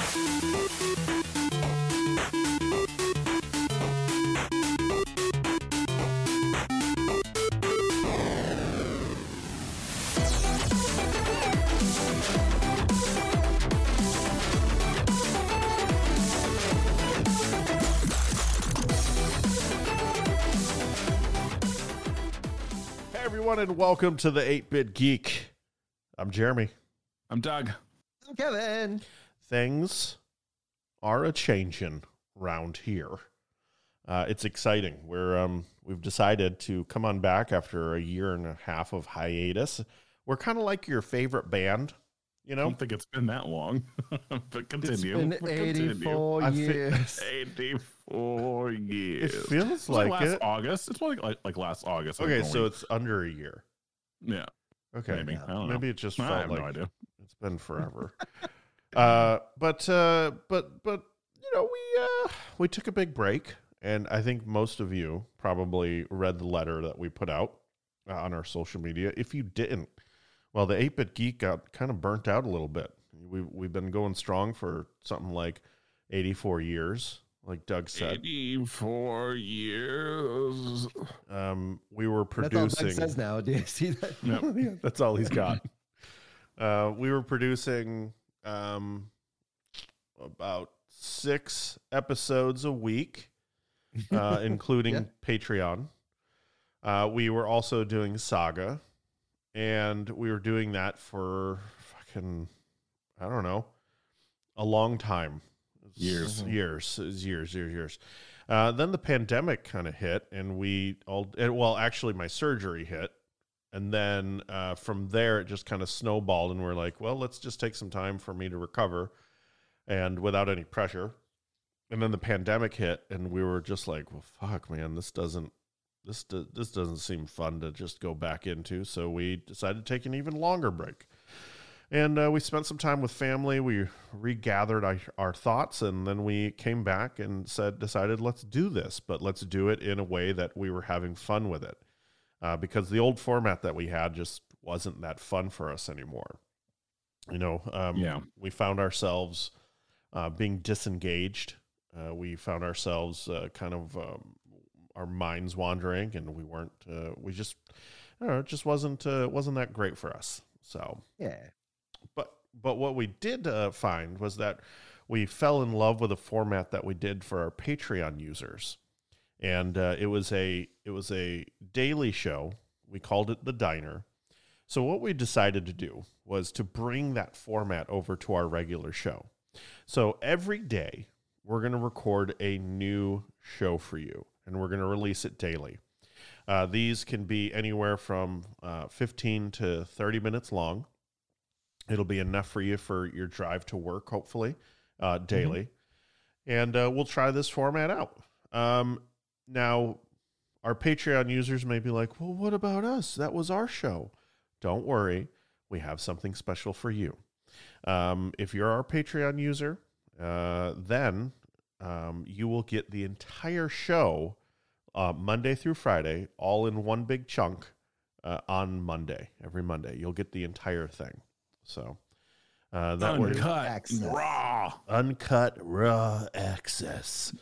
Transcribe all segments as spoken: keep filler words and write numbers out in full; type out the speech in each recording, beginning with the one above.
And welcome to the eight-Bit Geek. I'm Jeremy. I'm Doug. I'm Kevin. Things are a-changing round here. Uh, it's exciting. We're um, we've decided to come on back after a year and a half of hiatus. We're kind of like your favorite band, you know? I don't think it's been that long, but continue. It's been eighty-four continue. years. eighty-four years. It feels it's like, like last it. August. It's like, like like last August. Okay, like so it's under a year. Yeah. Okay. Maybe. Yeah. I don't know. Maybe it just I felt have like no idea. it's been forever. uh, but uh, but but you know, we uh, we took a big break, and I think most of you probably read the letter that we put out uh, on our social media. If you didn't, well, the eight-Bit Geek got kind of burnt out a little bit. We we've been going strong for something like eighty-four years. Like Doug said, eighty-four years. Um, we were That's all producing. Doug says now. Do you see that? Yep. Yeah, that's all he's got. uh, we were producing um, about six episodes a week, uh, including Yeah. Patreon. Uh, we were also doing Saga, and we were doing that for fucking, I don't know, a long time. Years. Years, years, years, years. Uh, then the pandemic kind of hit, and we all, and, well, actually, my surgery hit. And then uh, from there, it just kind of snowballed, and we're like, well, let's just take some time for me to recover and without any pressure. And then the pandemic hit, and we were just like, well, fuck, man, this doesn't, this, do, this doesn't seem fun to just go back into. So we decided to take an even longer break. And uh, we spent some time with family. We regathered our, our thoughts, and then we came back and said, decided, let's do this, but let's do it in a way that we were having fun with it. Uh, because the old format that we had just wasn't that fun for us anymore. You know, um, Yeah. we found ourselves uh, being disengaged. Uh, we found ourselves uh, kind of um, our minds wandering, and we weren't. Uh, we just, I don't know, it just wasn't uh, wasn't that great for us. So Yeah. But but what we did uh, find was that we fell in love with a format that we did for our Patreon users, and uh, it was a it was a daily show. We called it The Diner. So what we decided to do was to bring that format over to our regular show. So every day we're going to record a new show for you, and we're going to release it daily. Uh, these can be anywhere from uh, fifteen to thirty minutes long. It'll be enough for you for your drive to work, hopefully, uh, daily. Mm-hmm. And uh, we'll try this format out. Um, now, our Patreon users may be like, well, what about us? That was our show. Don't worry. We have something special for you. Um, if you're our Patreon user, uh, then um, you will get the entire show uh, Monday through Friday, all in one big chunk uh, on Monday. Every Monday, you'll get the entire thing. So uh, that way, Uncut, Access. raw. uncut raw access.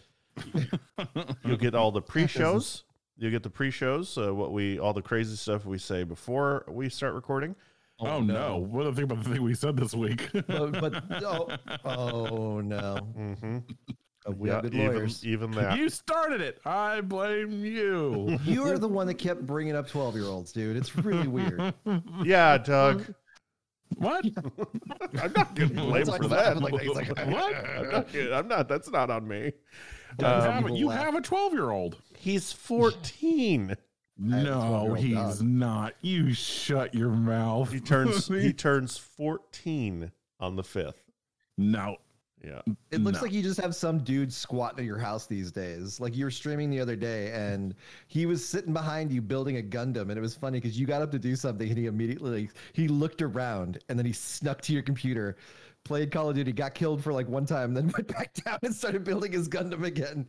You'll get all the pre-shows. You'll get the pre-shows. Uh, what we all the crazy stuff we say before we start recording. Oh, no. What do I think about the thing we said this week? but, but oh, oh no. Mm-hmm. Oh, we Yeah, have good even lawyers. even that. You started it. I blame you. You are the one that kept bringing up twelve-year-olds, dude. It's really weird. Yeah, Doug. What? I'm not getting blamed It's for like that. laughing like that. He's like, What? I'm not, getting- I'm not. That's not on me. You Um, have, a- you laugh. have a twelve-year-old. He's fourteen. have a No, twelve-year-old he's dog. not. You shut your mouth. He turns. he turns fourteen on the fifth. No. Yeah. It looks No. like you just have some dude squatting at your house these days. Like you were streaming the other day and he was sitting behind you building a Gundam. And it was funny because you got up to do something and he immediately, like, he looked around and then he snuck to your computer, played Call of Duty, got killed for like one time, then went back down and started building his Gundam again.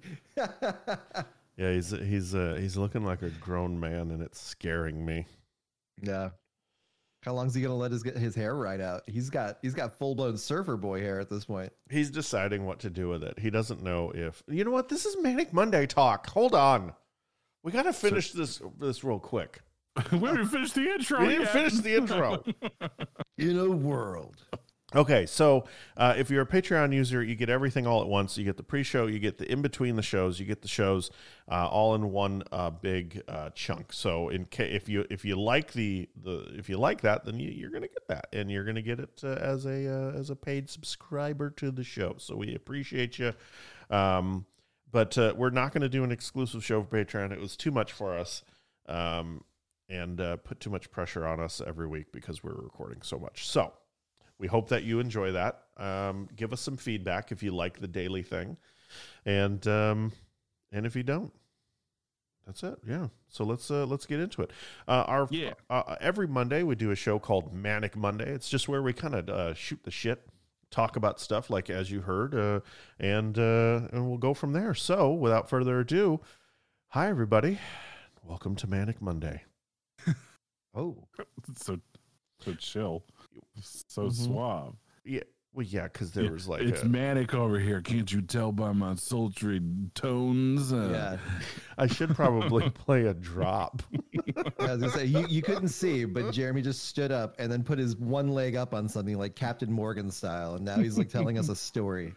Yeah. He's he's uh, he's looking like a grown man, and it's scaring me. Yeah. How long's he gonna let his get his hair right out? He's got he's got full blown surfer boy hair at this point. He's deciding what to do with it. He doesn't know if you know what. This is Manic Monday talk. Hold on, we got to finish this this real quick. We didn't finish the intro. We didn't yet. finish the intro. In a world. Okay, so uh, if you're a Patreon user, you get everything all at once. You get the pre-show, you get the in-between the shows, you get the shows uh, all in one uh, big uh, chunk. So in ca- if you if you like the, the if you like that, then you, you're going to get that, and you're going to get it uh, as a uh, as a paid subscriber to the show. So we appreciate you, um, but uh, we're not going to do an exclusive show for Patreon. It was too much for us, um, and uh, put too much pressure on us every week because we're recording so much. So. We hope that you enjoy that. Um, give us some feedback if you like the daily thing, and um, and if you don't, that's it. Yeah. So let's uh, let's get into it. Uh, our Yeah. uh, every Monday we do a show called Manic Monday. It's just where we kind of uh, shoot the shit, talk about stuff like as you heard, uh, and uh, and we'll go from there. So without further ado, hi everybody, welcome to Manic Monday. Oh. so so chill, so Mhm. suave. Yeah. Well, yeah, because there Yeah, was like it's a, manic over here. Can't you tell by my sultry tones? Uh, Yeah. I should probably play a drop. I was gonna say you, you couldn't see, but Jeremy just stood up and then put his one leg up on something like Captain Morgan style, and now he's like telling us a story.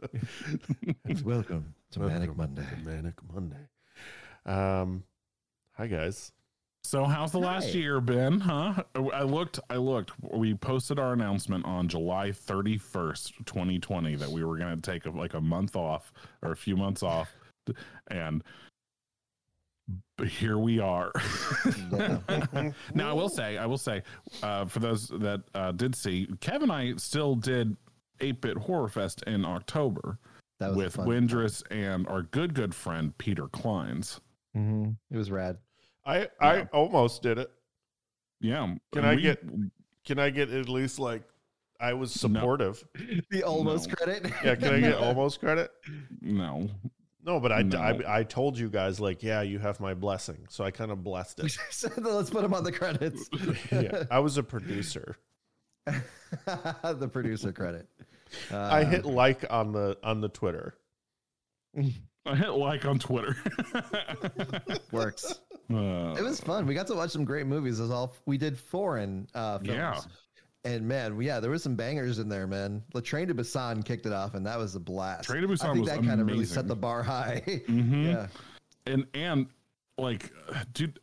Welcome to Manic Welcome Monday. to Manic Monday. Um, hi guys. So how's the last Hi. year been, huh? I looked, I looked. We posted our announcement on July thirty-first, twenty twenty, that we were going to take a, like a month off or a few months off. And but here we are. Yeah. Now, I will say, I will say, uh, for those that uh, did see, Kev and I still did eight-Bit Horror Fest in October That was with fun. Windress and our good, good friend, Peter Kleins. Mm-hmm. It was rad. I I Yeah. almost did it. Yeah. Can and I we- get- Can I get at least like I was supportive? The almost No. credit. Yeah, can I get almost credit? No. No, but I, No. I I told you guys like, yeah, you have my blessing, so I kind of blessed it. So let's put him on the credits. Yeah, I was a producer. The producer credit. Uh, I hit like on the on the Twitter. I hit like on Twitter. works. Uh, It was fun. We got to watch some great movies. It was all we did foreign uh, films. Yeah. And man, yeah, there was some bangers in there, man. La Train to Busan kicked it off, and that was a blast. Train to I Busan think was that kind of really set amazing. the bar high. mhm. Yeah. And and like, dude.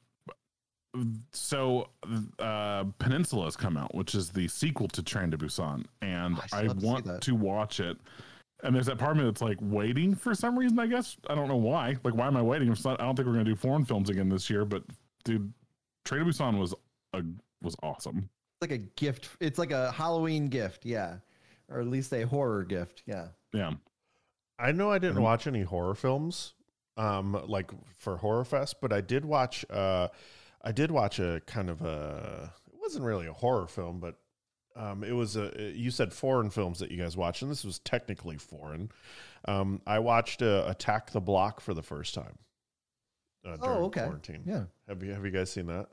So, uh, Peninsula's come out, which is the sequel to Train to Busan, and Oh, I still I have to see want that. to watch it. And there's that part of me that's like waiting for some reason. I guess I don't know why. Like, why am I waiting? It's not, I don't think we're gonna do foreign films again this year. But dude, Train to Busan was a was awesome. It's like a gift. It's like a Halloween gift, yeah. Or at least a horror gift, yeah. Yeah. I know I didn't Mhm. watch any horror films, um, like for Horror Fest, but I did watch. Uh, I did watch a kind of a. It wasn't really a horror film, but um, it was a. You said foreign films that you guys watched, and this was technically foreign. Um, I watched uh, Attack the Block for the first time. Uh, during Oh, okay. quarantine. Yeah. Have you Have you guys seen that?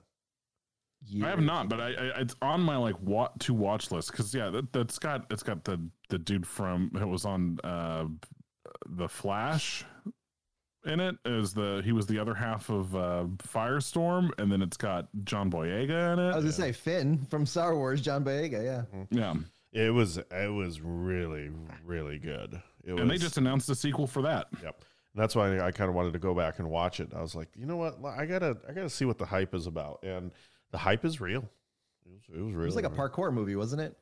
I have not, but I, I it's on my like what to watch list because yeah, that, that's got it's got the the dude from it was on uh the Flash in it is the he was the other half of uh Firestorm, and then it's got John Boyega in I was it. gonna say Finn from Star Wars, John Boyega, yeah. Yeah, It was. It was really, really good. It was, and they just announced a sequel for that. Yep. And that's why I kind of wanted to go back and watch it. I was like, you know what? I gotta, I gotta see what the hype is about, and the hype is real. It was, it was real. It was like a parkour movie, wasn't it?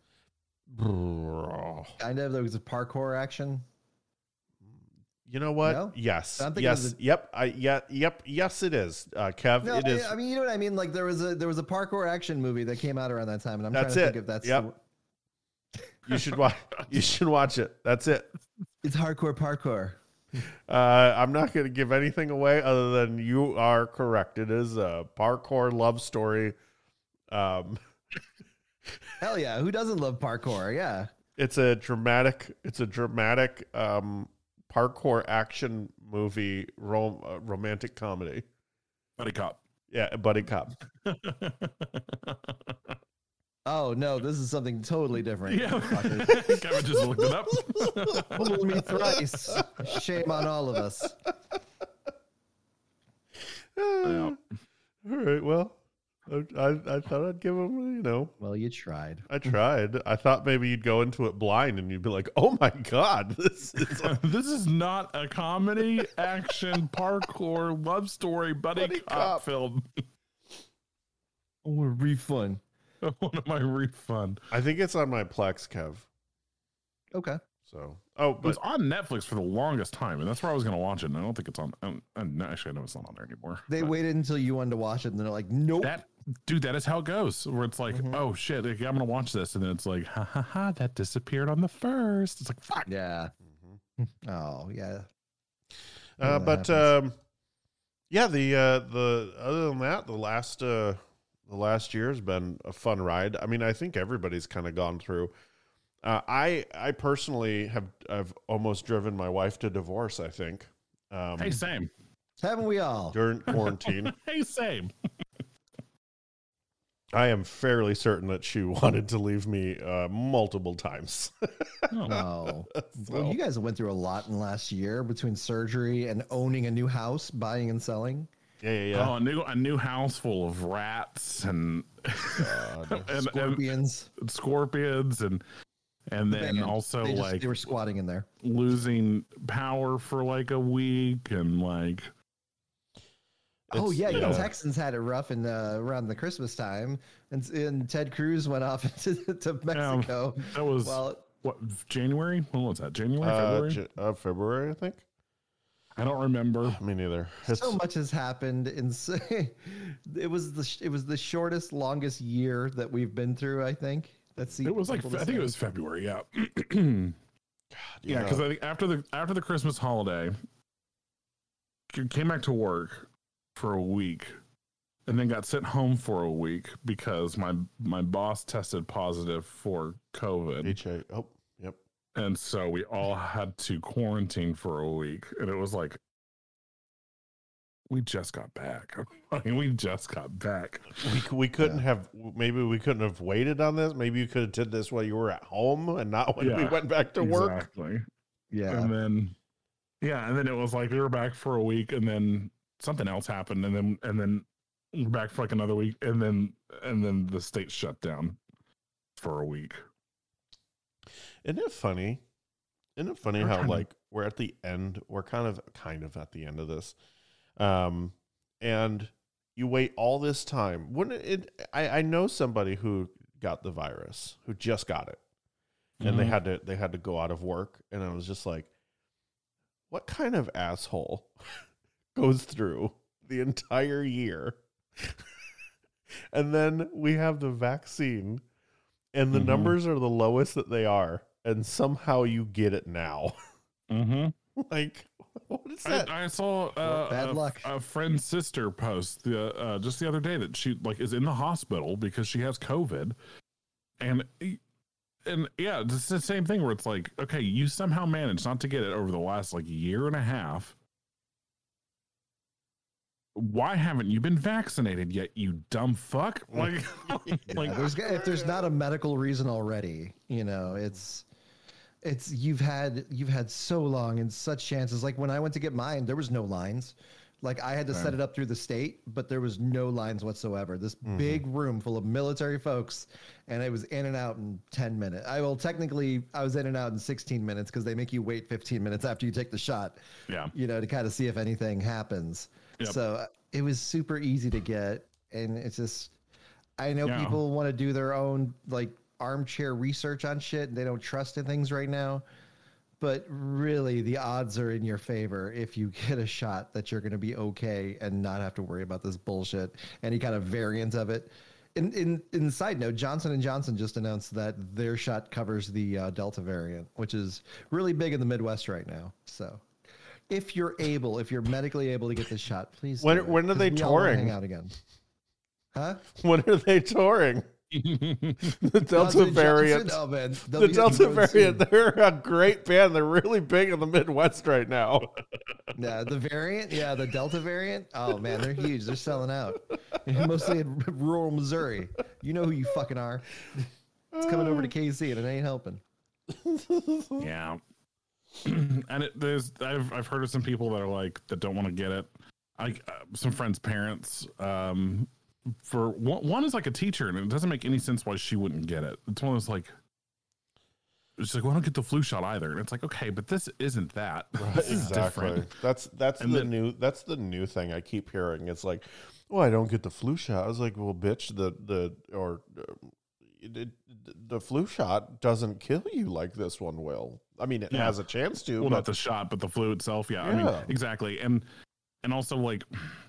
Kind of. There was a parkour action. You know what? No? Yes, I'm thinking yes, of the- yep. I yeah, yep, yes, it is. Uh, Kev, No, it is. I, I mean, you know what I mean. Like there was a there was a parkour action movie that came out around that time, and I'm That's trying to it. think if that's Yep. You should watch. You should watch it. That's it. it's hardcore parkour. Uh, I'm not going to give anything away other than you are correct. It is a parkour love story. Um, Hell yeah, who doesn't love parkour? Yeah. it's a dramatic. It's a dramatic um, parkour action movie, rom- uh, romantic comedy. Buddy cop. Yeah, buddy cop. Oh no, this is something totally different. Yeah, Kevin just looked it up. Fool me thrice. Shame on all of us. Yeah. All right. Well, I, I I thought I'd give him, you know. Well, you tried. I tried. I thought maybe you'd go into it blind and you'd be like, "Oh my god, this is a This is not a comedy, action, parkour, love story, buddy, Buddy cop, cop. film. Oh, a refund. One of my refund. I think it's on my Plex, Kev. Okay. So, oh, It was but on Netflix for the longest time, and that's where I was going to watch it. And I don't think it's on. I don't, I don't- actually, I know it's not on there anymore. They But waited until you wanted to watch it, and they're like, "Nope." that, dude, that is how it goes. Where it's like, Mhm. oh shit, okay, I'm going to watch this, and then it's like, ha ha ha, that disappeared on the first. It's like, fuck. Yeah. Mhm. Oh yeah. uh, that but happens. um, yeah, the uh, the other than that, the last uh, the last year has been a fun ride. I mean, I think everybody's kind of gone through. Uh, I I personally have I've almost driven my wife to divorce. I think um, Hey, same. Haven't we all? during quarantine. Hey, same. I am fairly certain that she wanted to leave me uh, multiple times. No. So- Well, you guys went through a lot in the last year between surgery and owning a new house, buying and selling. yeah, yeah, yeah. Oh, a new a new house full of rats and God. and, and Scorpions. scorpions and and then Man, also they, just- like they were squatting in there. losing power for like a week and like Oh It's- yeah, you know, yeah. Texans had it rough in uh, around the Christmas time, and, and Ted Cruz went off to, to Mexico. that was Well, what January? When was that? January, Uh, February? J- uh, February, I think. I don't remember. Me neither. It's, so much has happened. In s- it was the sh- it was the shortest, longest year that we've been through. I think that's It was like simple to I think it say. was February. Yeah, God, yeah. Because I think after the after the Christmas holiday, c- came back to work for a week, and then got sent home for a week because my my boss tested positive for COVID. H A. Oh, yep. And so we all had to quarantine for a week. And it was like, we just got back. I mean, we just got back. We c- we couldn't Yeah. have. Maybe we couldn't have waited on this. Maybe you could have did this while you were at home and not when we Yeah, went back to work. Exactly. Yeah, And then, yeah. And then it was like, we were back for a week and then something else happened. And then, and then we're back for like another week. And then, and then the state shut down for a week. Isn't it funny? Isn't it funny We're how kind of- like we're at the end? We're kind of kind of at the end of this, um, and you wait all this time. Wouldn't it? I, I know somebody who got the virus, who just got it, and they Mhm. had to they had to go out of work, and I was just like, what kind of asshole goes through the entire year, and then we have the vaccine, and the Mhm. numbers are the lowest that they are. And somehow you get it now. Mm-hmm. Like, what is that? I, I saw uh, bad a, luck. a friend's sister post the uh, just the other day that she like is in the hospital because she has COVID, and and yeah, it's the same thing where it's like, okay, you somehow managed not to get it over the last like year and a half. Why haven't you been vaccinated yet, you dumb fuck? Like, like Yeah, there's, if there's not a medical reason already, you know, it's it's you've had you've had so long and such chances. Like when I went to get mine, there was no lines. Like I had to set Right. it up through the state, but there was no lines whatsoever. This Mhm. big room full of military folks, and it was in and out in ten minutes. I will technically I was in and out in sixteen minutes because they make you wait fifteen minutes after you take the shot, yeah, you know, to kind of see if anything happens. Yep. So uh, it was super easy to get, and it's just I know Yeah. people want to do their own like armchair research on shit, and they don't trust in things right now. But really, the odds are in your favor if you get a shot that you're going to be okay and not have to worry about this bullshit, any kind of variant of it. In in in side note, Johnson and Johnson just announced that their shot covers the uh, Delta variant, which is really big in the Midwest right now. So, if you're able, if you're medically able to get this shot, please. When- do it, when are 'cause they we all wanna touring? Hang out again. Huh? When are they touring? The Delta variant. Oh, man. The Delta variant. Soon. They're a great band. They're really big in the Midwest right now. Yeah, the variant. Yeah, the Delta variant. Oh, man, they're huge. They're selling out. Mostly in rural Missouri. You know who you fucking are. It's coming over to K C and it ain't helping. Yeah. And it, there's I've I've heard of some people that are like that don't want to get it. I uh, some friends' parents. Um, for one, one is like a teacher, and it doesn't make any sense why she wouldn't get it. It's one of those like, it's like, well, I don't get the flu shot either, and it's like, okay, but this isn't that. Right, this exactly. Is that's that's and the then, new that's the new thing I keep hearing. It's like, well, I don't get the flu shot. I was like, well, bitch, the the or uh, it, it, the flu shot doesn't kill you like this one will. I mean, it yeah. has a chance to. Well, but... not the shot, but the flu itself. Yeah, yeah. I mean, exactly, and and also like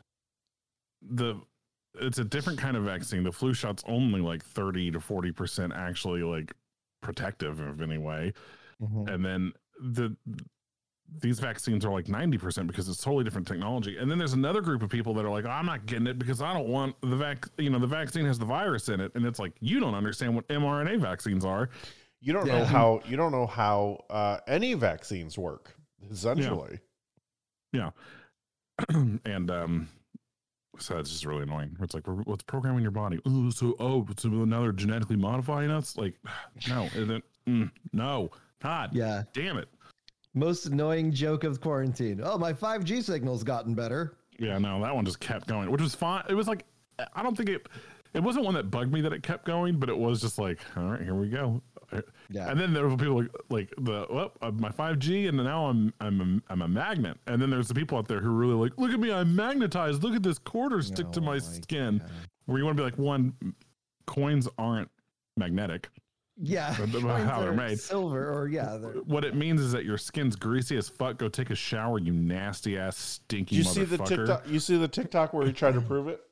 the. It's a different kind of vaccine. The flu shot's only like thirty to forty percent actually like protective of any way. Mm-hmm. And then the these vaccines are like ninety percent because it's totally different technology. And then there's another group of people that are like, oh, I'm not getting it because I don't want the vac, you know, the vaccine has the virus in it. And it's like, you don't understand what mRNA vaccines are. You don't yeah. know how, you don't know how uh, any vaccines work, essentially. Yeah. yeah. and, um, so it's just really annoying. It's like, what's programming your body? Ooh, so oh, so now they're genetically modifying us? Like, no, isn't mm, no, God, yeah, damn it. Most annoying joke of quarantine. Oh, my five G signal's gotten better. Yeah, no, that one just kept going, which was fine. It was like, I don't think it, it wasn't one that bugged me that it kept going, but it was just like, all right, here we go. Yeah. And then there were people like, like the well, uh, my five G, and now I'm I'm a, I'm a magnet. And then there's the people out there who are really like, look at me, I'm magnetized. Look at this quarter stick oh, to my, my skin. God. Where you want to be like, one, coins aren't magnetic. Yeah, how they're made. Silver, or yeah. What it means is that your skin's greasy as fuck. Go take a shower, you nasty ass stinky. You motherfucker. see the TikTok? You see the TikTok where he tried to prove it?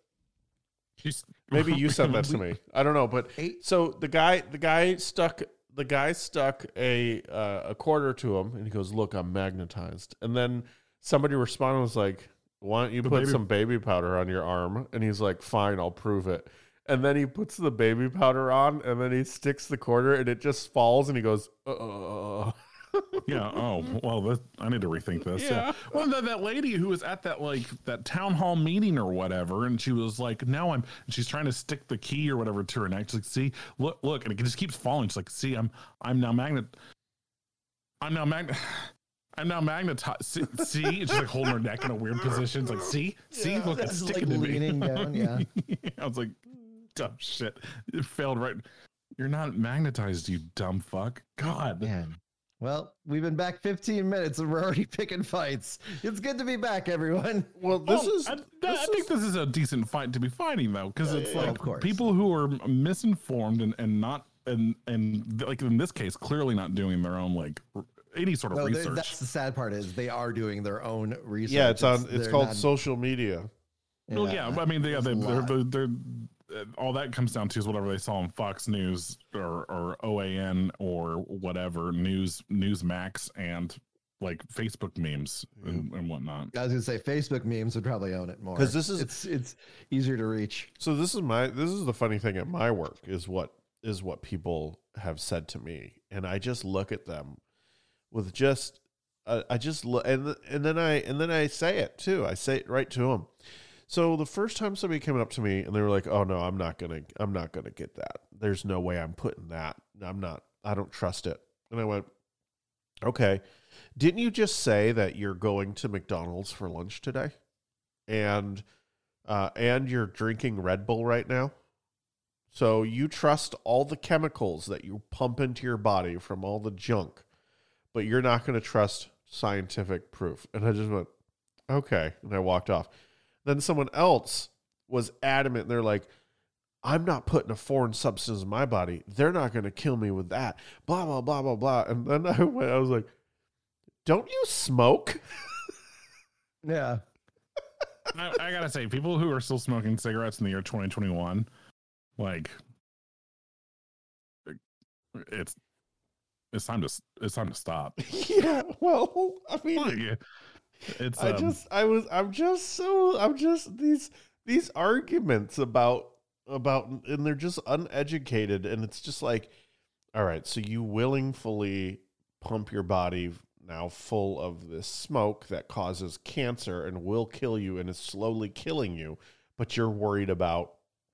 Maybe you sent that to me. I don't know, but so the guy, the guy stuck, the guy stuck a uh, a quarter to him, and he goes, "Look, I'm magnetized." And then somebody responded, was like, "Why don't you the put baby- some baby powder on your arm?" And he's like, "Fine, I'll prove it." And then he puts the baby powder on, and then he sticks the quarter, and it just falls, and he goes, "Uh." Yeah. Oh, well, that, I need to rethink this. Yeah. yeah. Well, that, that lady who was at that like that town hall meeting or whatever, and she was like, "Now I'm," and she's trying to stick the key or whatever to her neck. She's like, "See, look, look," and it just keeps falling. She's like, "See, I'm, I'm now magnet, I'm now magnet." I'm now magnetized. See, see? She's like holding her neck in a weird position. It's like, see, see, yeah, look, it's sticking like to leaning me. Down, yeah. I was like, dumb shit. It failed right. You're not magnetized, you dumb fuck. God. Man. Well, we've been back fifteen minutes and we're already picking fights. It's good to be back, everyone. Well, this oh, is. I, this I is, think this is a decent fight to be fighting, though, because yeah, it's yeah, like people who are misinformed and, and not, and, and like in this case, clearly not doing their own, like, any sort of no, research. That's the sad part is they are doing their own research. Yeah, it's on. It's, it's called not, social media. Yeah, well, yeah, I mean, they, yeah, they, they're, they're, they're, all that comes down to is whatever they saw on Fox News or, or O A N or whatever news, Newsmax, and like Facebook memes and, and whatnot. I was gonna say Facebook memes would probably own it more because this is it's it's easier to reach. So this is my this is the funny thing at my work is what is what people have said to me, and I just look at them with just uh, I just look and and then I and then I say it too. I say it right to them. So the first time somebody came up to me and they were like, "Oh no, I'm not gonna, I'm not gonna get that. There's no way I'm putting that. I'm not. I don't trust it." And I went, "Okay, didn't you just say that you're going to McDonald's for lunch today, and uh, and you're drinking Red Bull right now? So you trust all the chemicals that you pump into your body from all the junk, but you're not going to trust scientific proof." And I just went, "Okay," and I walked off. Then someone else was adamant. They're like, "I'm not putting a foreign substance in my body. They're not going to kill me with that. Blah, blah, blah, blah, blah." And then I went, I was like, "Don't you smoke?" Yeah. I, I got to say, people who are still smoking cigarettes in the year twenty twenty-one, like, it's, it's time to, it's time to stop. Yeah. Well, I mean, like, It's, I um, just, I was, I'm just so, I'm just these, these arguments about about, and they're just uneducated. And it's just like, all right, so you willingly pump your body now full of this smoke that causes cancer and will kill you and is slowly killing you, but you're worried about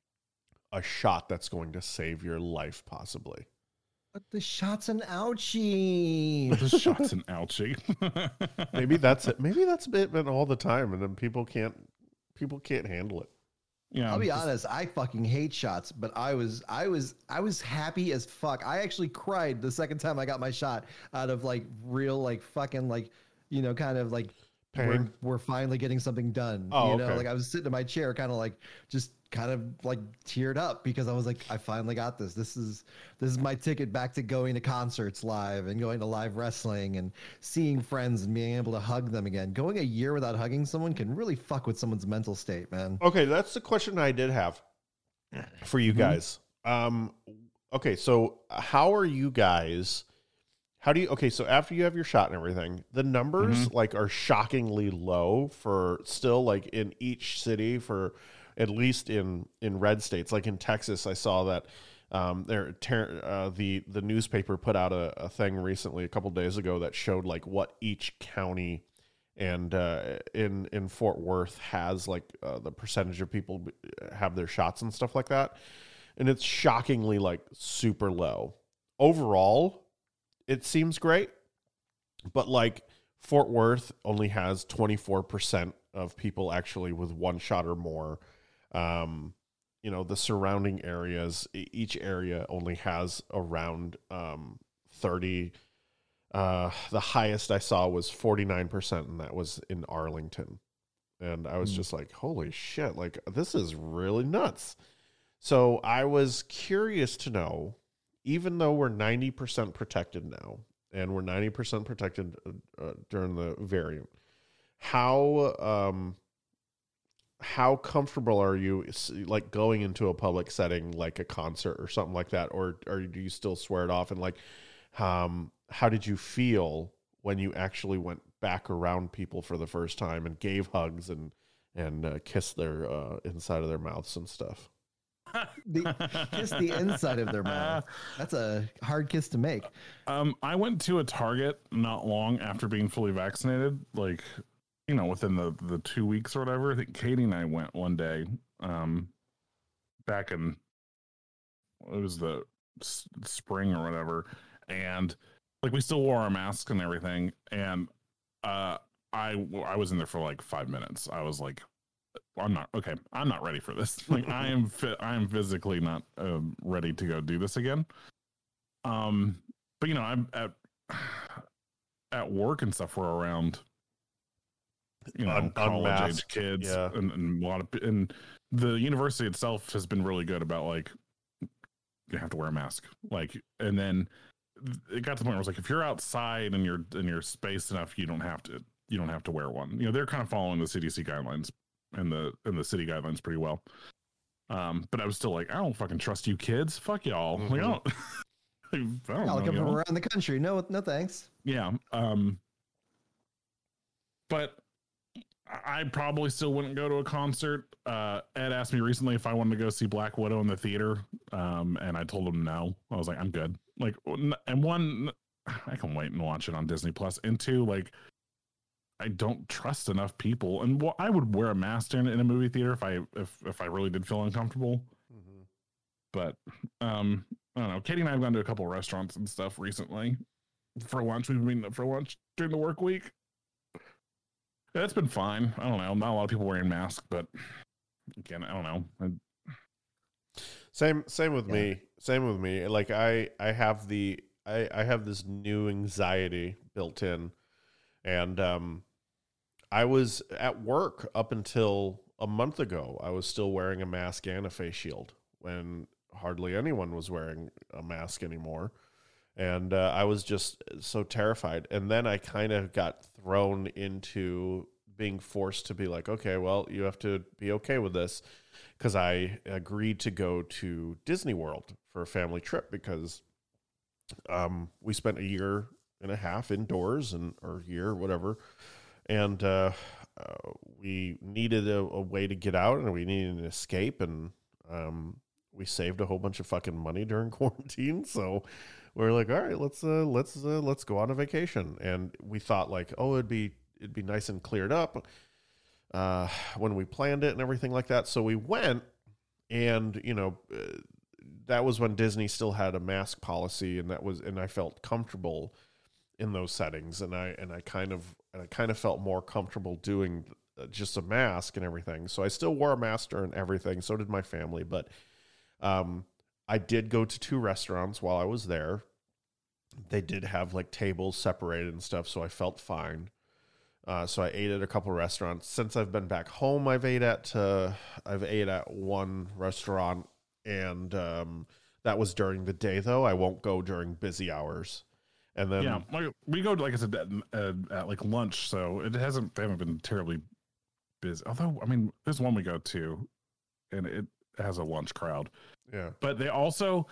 a shot that's going to save your life, possibly. But the shot's an ouchie. The shot's an ouchie. Maybe that's it. Maybe that's it all the time, and then people can't people can't handle it. Yeah, I'll be just, honest, I fucking hate shots, but I was I was I was happy as fuck. I actually cried the second time I got my shot out of like real like fucking like, you know, kind of like we're, we're finally getting something done. Oh, you know, okay. like I was sitting in my chair kind of like just kind of like teared up because I was like, I finally got this. This is this is my ticket back to going to concerts live and going to live wrestling and seeing friends and being able to hug them again. Going a year without hugging someone can really fuck with someone's mental state, man. Okay, that's the question I did have for you guys. Um, okay, so how are you guys? How do you? Okay, so after you have your shot and everything, the numbers Mm-hmm. like are shockingly low for still like in each city for at least in in red states. Like in Texas, I saw that um, there ter- uh, the the newspaper put out a, a thing recently, a couple days ago, that showed like what each county and uh, in in Fort Worth has like uh, the percentage of people have their shots and stuff like that, and it's shockingly like super low overall. It seems great, but like Fort Worth only has twenty-four percent of people actually with one shot or more. Um, you know, the surrounding areas, each area only has around um, thirty. Uh, the highest I saw was forty-nine percent, and that was in Arlington. And I was Mm. just like, holy shit, like this is really nuts. So I was curious to know, even though we're ninety percent protected now, and we're ninety percent protected uh, during the variant, how um, how comfortable are you, like going into a public setting, like a concert or something like that, or or do you still swear it off? And like, um, how did you feel when you actually went back around people for the first time and gave hugs and and uh, kissed their uh, inside of their mouths and stuff? The, just the inside of their mouth. That's a hard kiss to make. Um, I went to a Target not long after being fully vaccinated, like, you know, within the, the two weeks or whatever. I think Katie and I went one day, um, back in, it was the s- spring or whatever. And like, we still wore our masks and everything. And, uh, I, I was in there for like five minutes. I was like, I'm not okay. I'm not ready for this. Like I am fit. I am physically not um, ready to go do this again. Um, but you know, I'm at at work and stuff. We're around, you know, Un- college age unmasked, kids, yeah. and, and a lot of and the university itself has been really good about like you have to wear a mask. Like, and then it got to the point where it's like if you're outside and you're and you're spaced enough, you don't have to you don't have to wear one. You know, they're kind of following the C D C guidelines and the and the city guidelines pretty well. Um, but I was still like, I don't fucking trust you kids. Fuck y'all. Mm-hmm. Like, I don't, I don't I'll know, come you from know? around the country. No, no thanks. Yeah. Um, but I probably still wouldn't go to a concert. Uh, Ed asked me recently if I wanted to go see Black Widow in the theater. Um, and I told him no. I was like, I'm good. Like, and one, I can wait and watch it on Disney Plus. And two, like, I don't trust enough people, and well, I would wear a mask in, in a movie theater if I if if I really did feel uncomfortable. Mm-hmm. But um, I don't know. Katie and I have gone to a couple of restaurants and stuff recently for lunch. We've been for lunch during the work week. Yeah, it's been fine. I don't know. Not a lot of people wearing masks, but again, I don't know. I, Same same with Yeah. me. Same with me. Like I I have the I I have this new anxiety built in, and um. I was at work up until a month ago. I was still wearing a mask and a face shield when hardly anyone was wearing a mask anymore. And uh, I was just so terrified. And then I kind of got thrown into being forced to be like, okay, well, you have to be okay with this. Because I agreed to go to Disney World for a family trip because um, we spent a year and a half indoors and or year, whatever. And uh, uh, we needed a, a way to get out, and we needed an escape. And um, we saved a whole bunch of fucking money during quarantine. So we're like, all right, let's uh, let's uh, let's go on a vacation. And we thought like, oh, it'd be it'd be nice and cleared up uh, when we planned it and everything like that. So we went, and you know, uh, that was when Disney still had a mask policy, and that was, and I felt comfortable in those settings, and I and I kind of and I kind of felt more comfortable doing just a mask and everything. So I still wore a mask during everything. So did my family, but um, I did go to two restaurants while I was there. They did have like tables separated and stuff, so I felt fine. Uh, so I ate at a couple of restaurants. Since I've been back home, I've ate at uh, I've ate at one restaurant, and um, that was during the day. Though I won't go during busy hours. And then yeah, like, we go like I said at, at, at like lunch, so it hasn't they haven't been terribly busy. Although I mean, there's one we go to, and it has a lunch crowd. Yeah, but they also.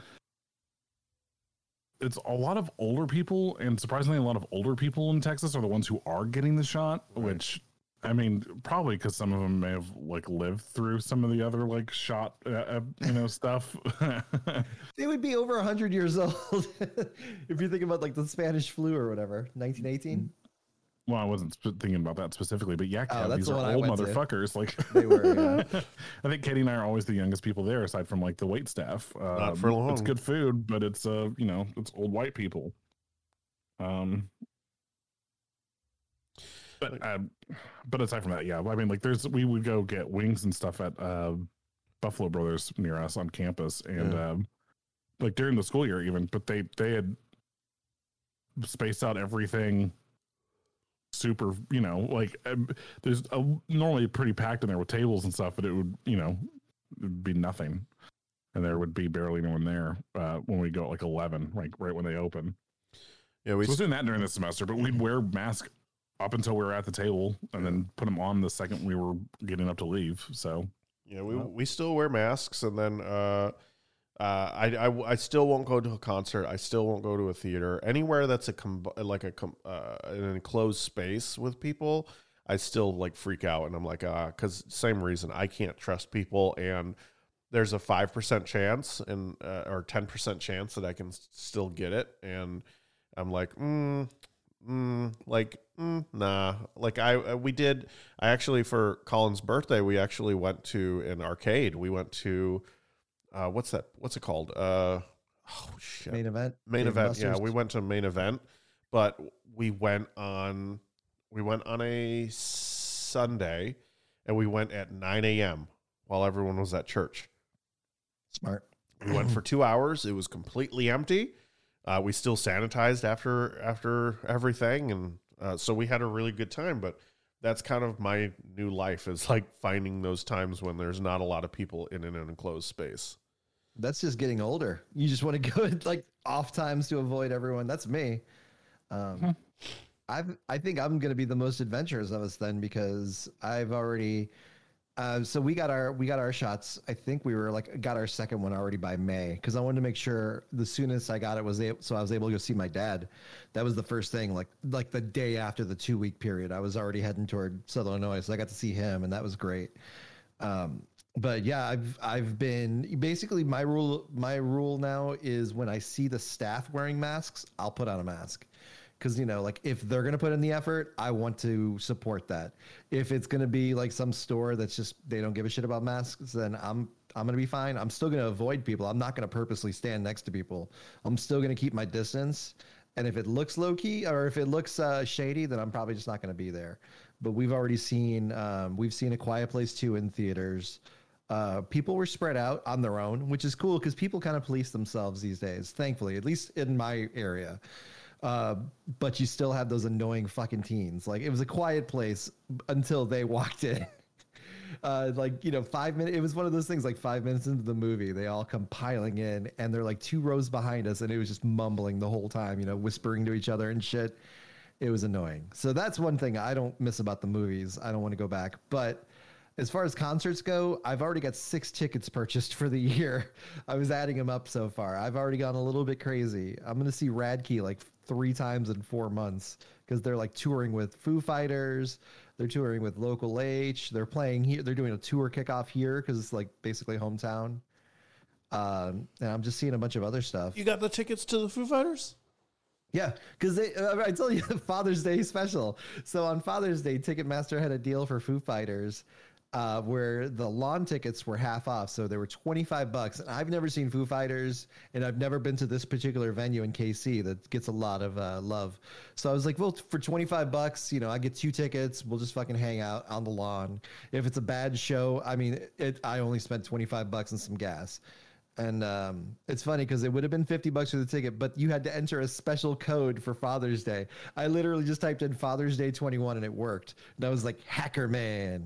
It's a lot of older people, and surprisingly, a lot of older people in Texas are the ones who are getting the shot. Right. Which, I mean, probably because some of them may have like lived through some of the other like shot, uh, you know, stuff. They would be over a hundred years old if you think about like the Spanish flu or whatever, nineteen eighteen. Well, I wasn't sp- thinking about that specifically, but yeah, oh, these are old motherfuckers. To. Like they were. Yeah. I think Katie and I are always the youngest people there, aside from like the wait staff. Um, Not for long. It's good food, but it's uh, you know, it's old white people. Um, but uh, but aside from that, yeah, I mean, like, there's we would go get wings and stuff at uh, Buffalo Brothers near us on campus, and yeah. um, like during the school year, even. But they they had spaced out everything. Super, you know, like um, there's a, normally pretty packed in there with tables and stuff, but it would, you know, it'd be nothing, and there would be barely anyone there uh, when we go at like eleven, like right when they open. Yeah, we so was doing that during the semester, but we'd wear masks up until we were at the table, and then put them on the second we were getting up to leave. So yeah, we we still wear masks, and then uh, uh, I, I I still won't go to a concert. I still won't go to a theater. Anywhere that's a com- like a com- uh, an enclosed space with people, I still like freak out, and I'm like, ah, uh, because same reason, I can't trust people, and there's a five percent chance and uh, or ten percent chance that I can s- still get it, and I'm like, mm, mm, like, mm, nah. Like I we did. I actually for Colin's birthday, we actually went to an arcade. We went to. Uh, what's that? What's it called? Uh, oh shit! Main event. Main Dave event. Busters. Yeah, we went to main event, but we went on. We went on a Sunday, and we went at nine a.m. while everyone was at church. Smart. We went for two hours. It was completely empty. Uh, we still sanitized after after everything, and uh, so we had a really good time. But that's kind of my new life, is like finding those times when there's not a lot of people in an enclosed space. That's just getting older. You just want to go at like off times to avoid everyone. That's me. Um, hmm. I've, I think I'm going to be the most adventurous of us then, because I've already, uh, so we got our, we got our shots. I think we were like, got our second one already by May. Cause I wanted to make sure the soonest I got it was able, so I was able to go see my dad. That was the first thing, like, like the day after the two week period, I was already heading toward Southern Illinois. So I got to see him, and that was great. Um, But yeah, I've I've been basically my rule my rule now is when I see the staff wearing masks, I'll put on a mask. Because, you know, like if they're going to put in the effort, I want to support that. If it's going to be like some store that's just, they don't give a shit about masks, then I'm I'm going to be fine. I'm still going to avoid people. I'm not going to purposely stand next to people. I'm still going to keep my distance. And if it looks low key, or if it looks uh, shady, then I'm probably just not going to be there. But we've already seen, um, we've seen A Quiet Place two in theaters. Uh, people were spread out on their own, which is cool because people kind of police themselves these days, thankfully, at least in my area. Uh, but you still have those annoying fucking teens. Like, it was a quiet place until they walked in. uh, like, you know, five minutes. It was one of those things, like five minutes into the movie, they all come piling in, and they're like two rows behind us, and it was just mumbling the whole time, you know, whispering to each other and shit. It was annoying. So that's one thing I don't miss about the movies. I don't want to go back. But as far as concerts go, I've already got six tickets purchased for the year. I was adding them up so far. I've already gone a little bit crazy. I'm going to see Radkey like three times in four months because they're like touring with Foo Fighters. They're touring with Local H. They're playing here. They're doing a tour kickoff here because it's like basically hometown. Um, and I'm just seeing a bunch of other stuff. You got the tickets to the Foo Fighters? Yeah, because they uh, I told you the Father's Day special. So on Father's Day, Ticketmaster had a deal for Foo Fighters uh, where the lawn tickets were half off. So they were twenty-five bucks. And I've never seen Foo Fighters, and I've never been to this particular venue in K C that gets a lot of uh, love. So I was like, well, for twenty-five bucks, you know, I get two tickets. We'll just fucking hang out on the lawn. If it's a bad show, I mean, it, I only spent twenty-five bucks and some gas. And um, it's funny because it would have been fifty bucks for the ticket, but you had to enter a special code for Father's Day. I literally just typed in Father's Day twenty-one and it worked. And I was like, hacker man.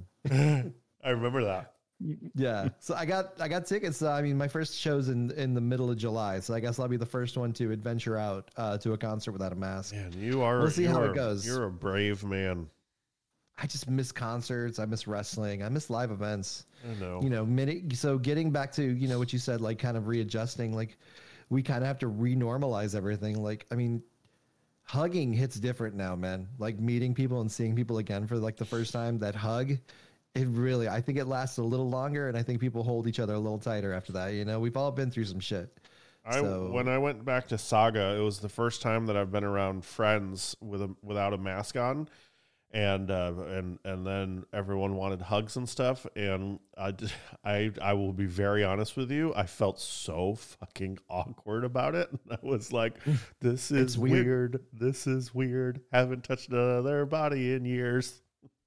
I remember that. Yeah. So I got I got tickets. Uh, I mean, my first show's in, in the middle of July. So I guess I'll be the first one to adventure out uh, to a concert without a mask. Man, you are. We'll see you how are, it goes. You're a brave man. I just miss concerts. I miss wrestling. I miss live events. I know. You know, minute. So getting back to, you know, what you said, like kind of readjusting, like we kind of have to renormalize everything. Like, I mean, hugging hits different now, man. Like meeting people and seeing people again for like the first time, that hug, it really, I think it lasts a little longer. And I think people hold each other a little tighter after that. You know, we've all been through some shit. I, so, when I went back to Saga, it was the first time that I've been around friends with a, without a mask on. And uh, and and then everyone wanted hugs and stuff, and I, just, I I will be very honest with you. I felt so fucking awkward about it. I was like, "This is weird. weird. This is weird. Haven't touched another body in years."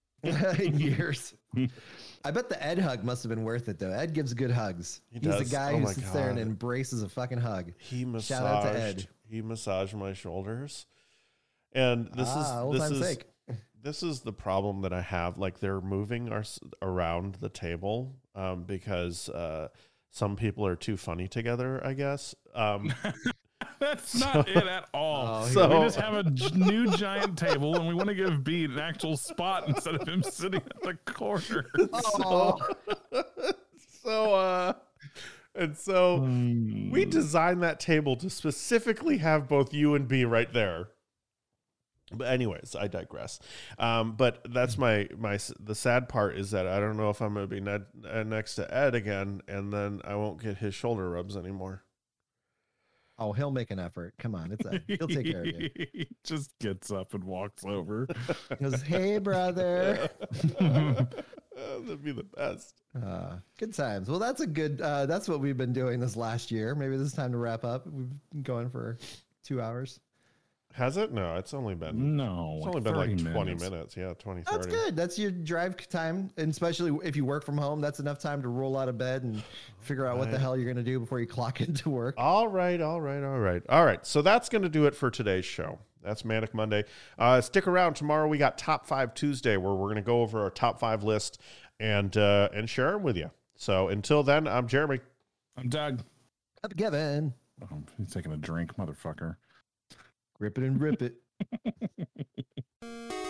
in years. I bet the Ed hug must have been worth it though. Ed gives good hugs. He He's does. a guy oh who sits God. there and embraces a fucking hug. He massaged. Shout out to Ed. He massaged my shoulders, and this ah, is old this time's is. sake. This is the problem that I have. Like they're moving our, around the table um, because uh, some people are too funny together, I guess. Um, That's so, not it at all. Oh, so, we just have a new giant table and we want to give Beat an actual spot instead of him sitting at the corner. So, so uh, and so Hmm. we designed that table to specifically have both you and B right there. But anyways, I digress. Um, but that's my my the sad part is that I don't know if I'm going to be ne- uh, next to Ed again, and then I won't get his shoulder rubs anymore. Oh, he'll make an effort. Come on, it's Ed. He'll take care of you. He just gets up and walks over. He goes, "Hey, brother." That'd be the best. Uh, good times. Well, that's a good. Uh, that's what we've been doing this last year. Maybe this is time to wrap up. We've been going for two hours. Has it? No, it's only been No, it's like only been like thirty twenty minutes. minutes. Yeah, twenty, That's thirty. good. That's your drive time, and especially if you work from home, that's enough time to roll out of bed and figure out what the Right. hell you're going to do before you clock into work. All right, all right, all right, all right. So that's going to do it for today's show. That's Manic Monday. Uh, stick around tomorrow. We got Top Five Tuesday, where we're going to go over our top five list and uh, and share them with you. So until then, I'm Jeremy. I'm Doug. Up, Kevin. Oh, he's taking a drink, motherfucker. Grip it and rip it.